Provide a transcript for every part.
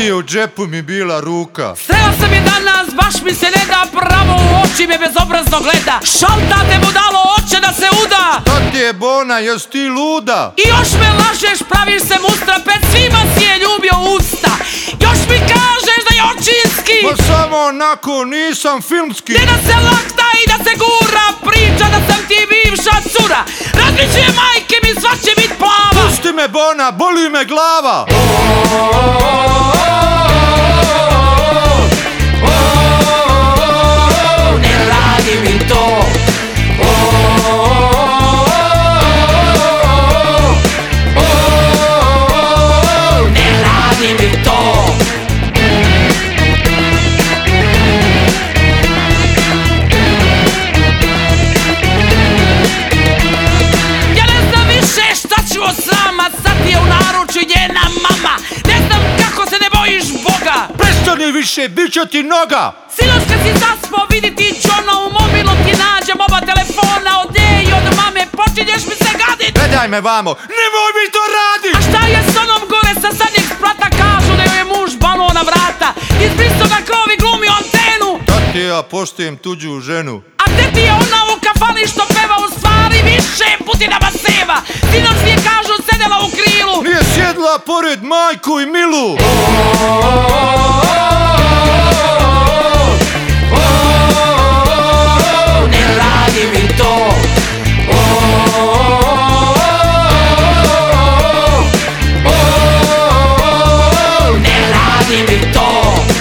Nije u džepu mi bila ruka. Srela sam je danas, baš mi se ne da, pravo u oči me bezobrazno gleda. Šalta te budalo, oče da se uda. Šta ti je Bona, jes ti luda? I još me lažeš, praviš se mustra, pred svima si je ljubio usta. Još mi kažeš da je očinski. Pa samo onako, nisam filmski. Ne da se lakta i da se gura, priča da sam ti bivša cura. Razmišljuje majke mi, sva će bit plava. Pusti me Bona, boli me glava. Ne radi mi to. Ne radi mi to. Ja ne znam više šta ću s vama, sad ti je u naručju njena mama. Ne znam kako se ne bojiš Boga. Prestani više, bit će ti noga. Sinoć kad si zaspao vidi ti Johna, u mobilu ti nađem oba telefona, od nje i od mame, počinješ mi se gadit. Ne daj me vamo, nemoj mi to radit. A šta je s onom gore sa zadnjeg sprata, kažu da joj je muž banuo na vrata. Izbristo ga krov i glumio antenu. Da ti ja poštujem tuđu ženu. A gde ti je ona u kafani što peva, u stvari više Putinama seva. Sinoć je kažu sedela u krilu. Nije sjedla pored majku i Milu. Ne radi mi to. Ne radi mi to.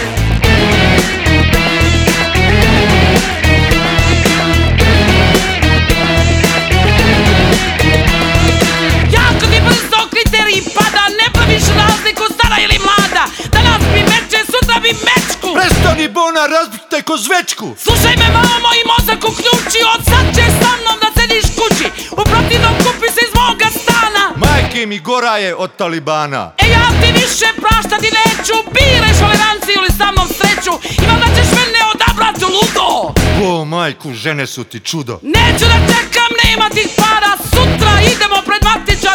Jako ti brzo kriterij pada, ne praviš razliku stara ili mlada. Danas mi meče, sutra mi mečku. Prestani Bona, razbite ko zvečku. Slušaj me mamo i mozak uključi, od sad ćeš sa mnom da sediš kući. U protivnom kupi se iz moga stana. Majke mi gora je od Talibana. E ja ti više praštati neću, biraj toleranciju ili sa mnom sreću. I valjda ćeš mene odabrat ludo. O majku, žene su ti čudo. Neću da čekam, nema tih para, sutra idemo pred Matića